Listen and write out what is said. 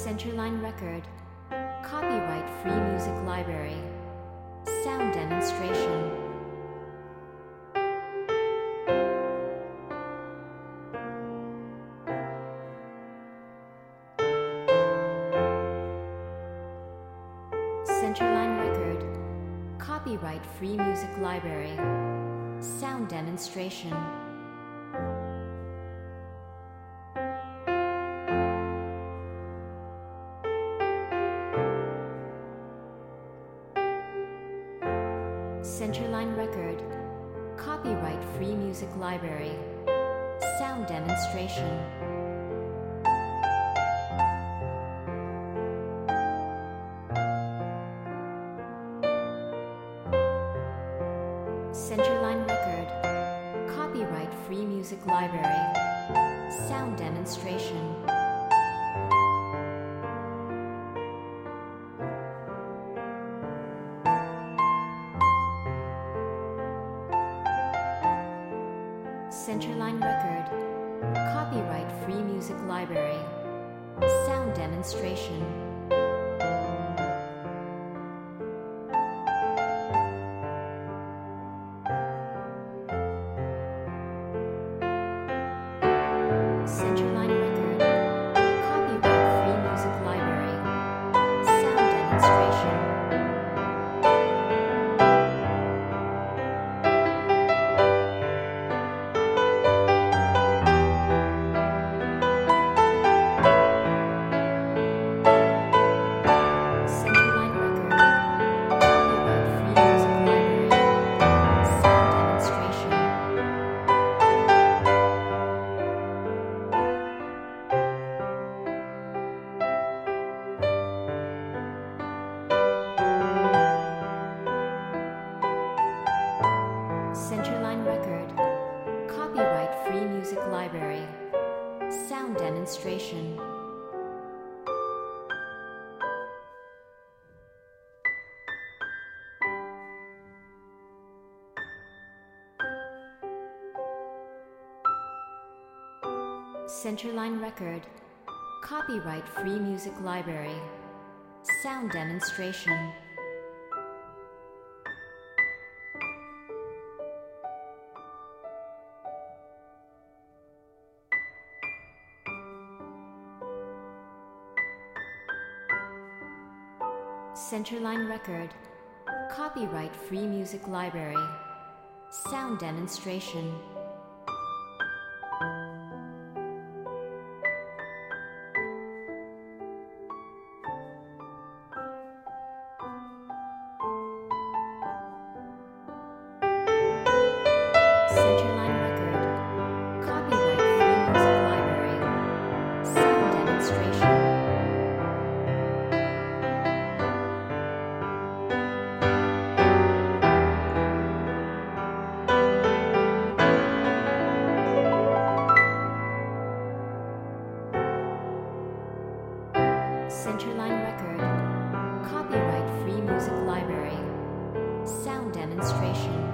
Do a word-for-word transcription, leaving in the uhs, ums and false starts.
Centerline Record. Copyright Free Music Library. Sound demonstration. Centerline Record. Copyright Free Music Library. Sound demonstration. Centerline Record. Copyright Free Music Library. Sound demonstration. Centerline Record. Copyright Free Music Library. Sound demonstration. Centerline Record. Copyright Free Music Library. Sound demonstration. Centerline Record. Copyright Free Music Library. Sound demonstration. Centerline Record. Copyright Free Music Library. Sound demonstration. Centerline Record. Copyright Free Music Library. Sound demonstration. Centerline Record. Copyright Free Music Library. Sound demonstration. Centerline Record. Copyright Free Music Library. Sound demonstration. Centerline Record. Copyright Free Music Library. Sound demonstration.